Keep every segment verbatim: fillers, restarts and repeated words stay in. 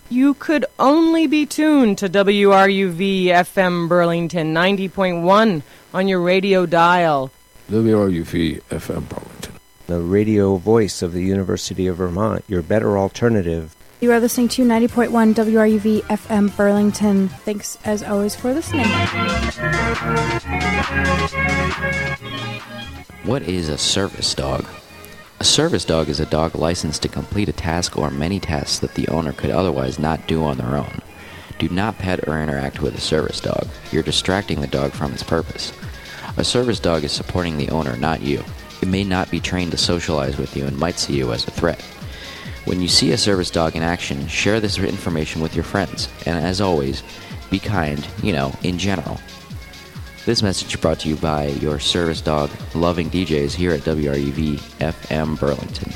You could only be tuned to W R U V F M Burlington ninety point one on your radio dial. W R U V F M Burlington, the radio voice of the University of Vermont, your better alternative. You are listening to ninety point one W R U V F M Burlington. Thanks, as always, for listening. What is a service dog? A service dog is a dog licensed to complete a task or many tasks that the owner could otherwise not do on their own. Do not pet or interact with a service dog. You're distracting the dog from its purpose. A service dog is supporting the owner, not you. It may not be trained to socialize with you and might see you as a threat. When you see a service dog in action, share this information with your friends. And as always, be kind, you know, in general. This message brought to you by your service dog loving D Js here at W R U V F M Burlington.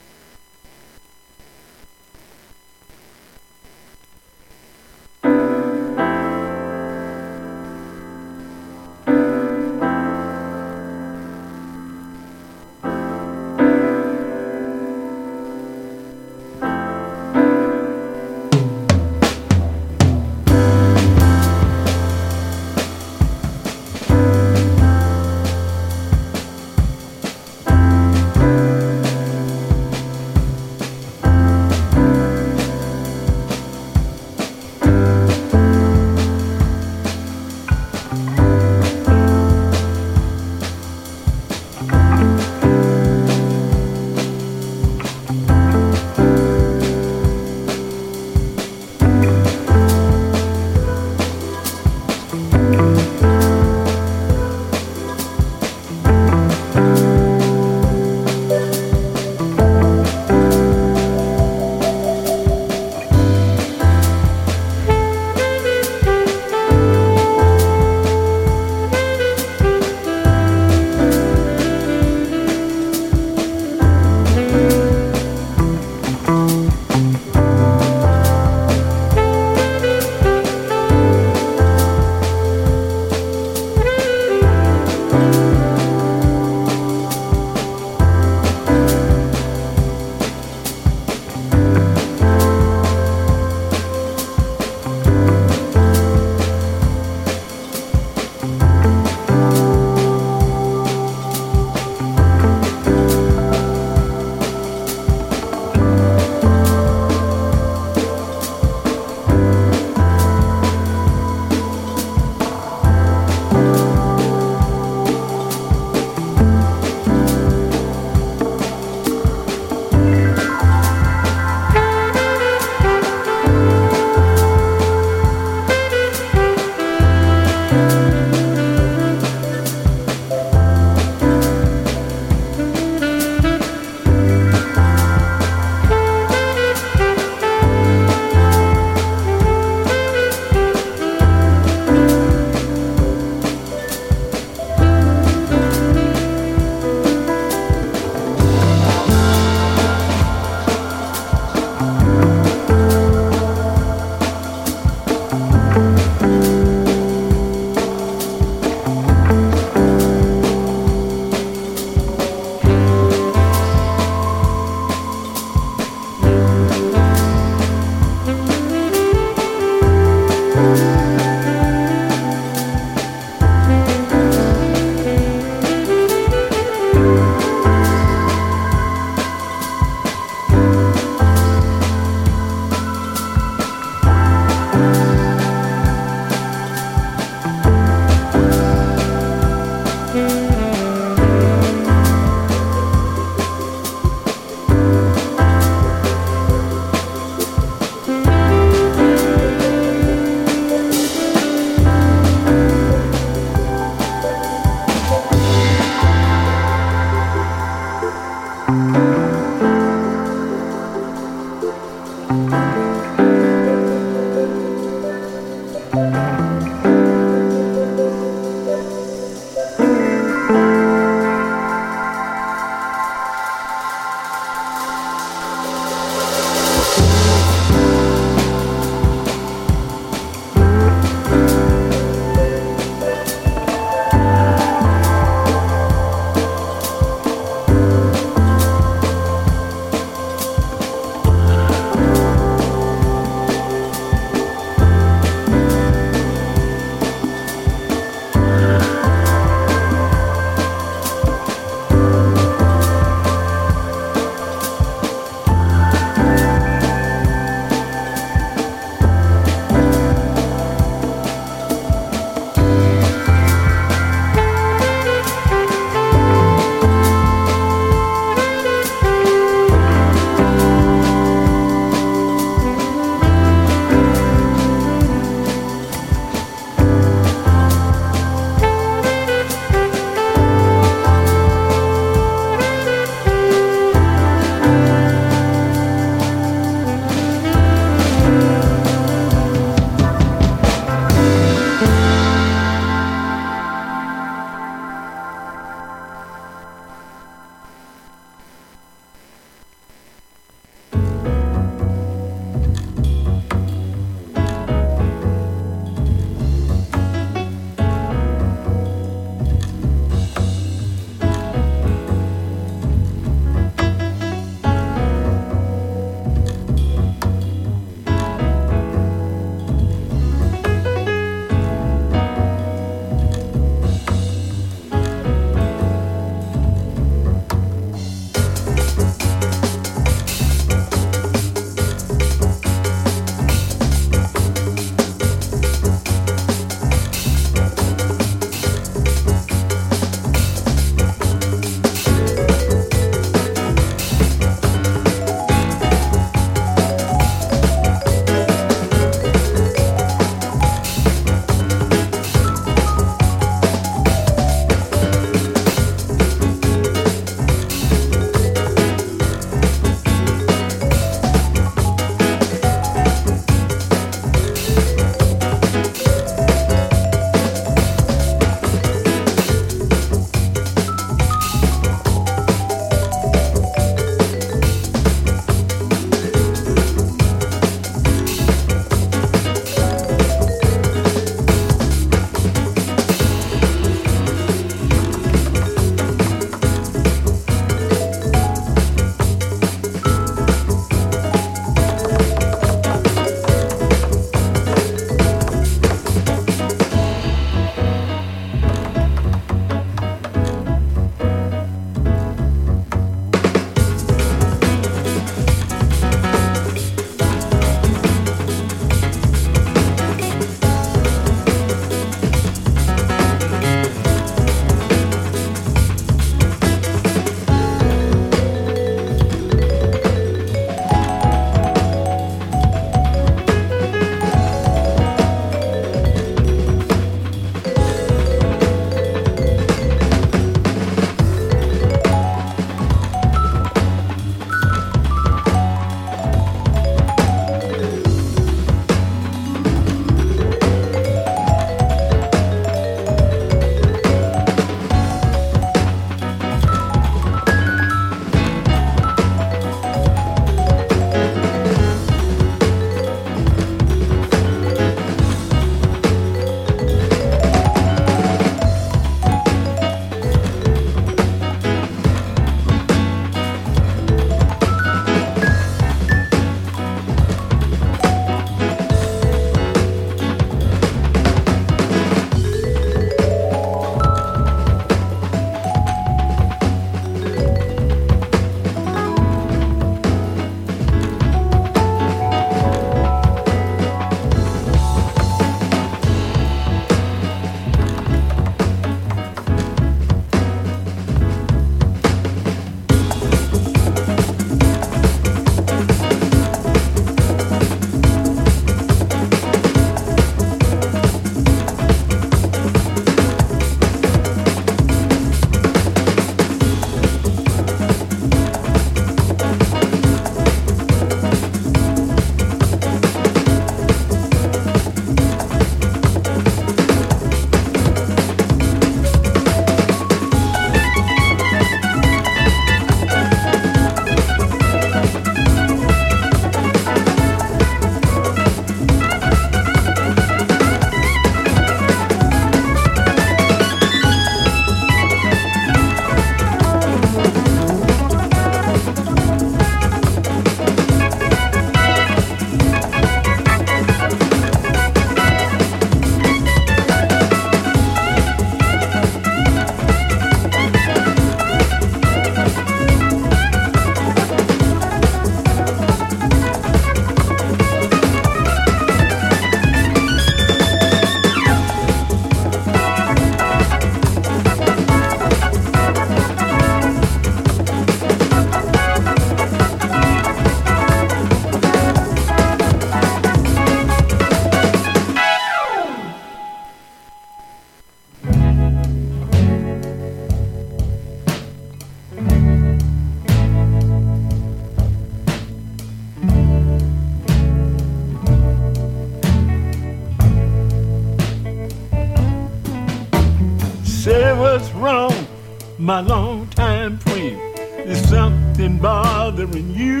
my longtime friend, there's something bothering you.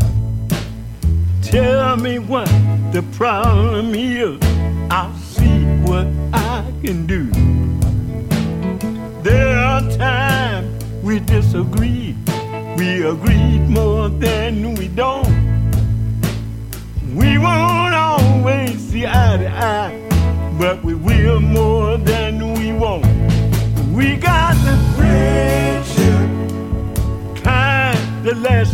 Tell me what the problem is. I'll see what I can do. There are times we disagree. We agreed more than we don't. We won't always see eye to eye, but we will more than we won't. We got the friendship kind that lasts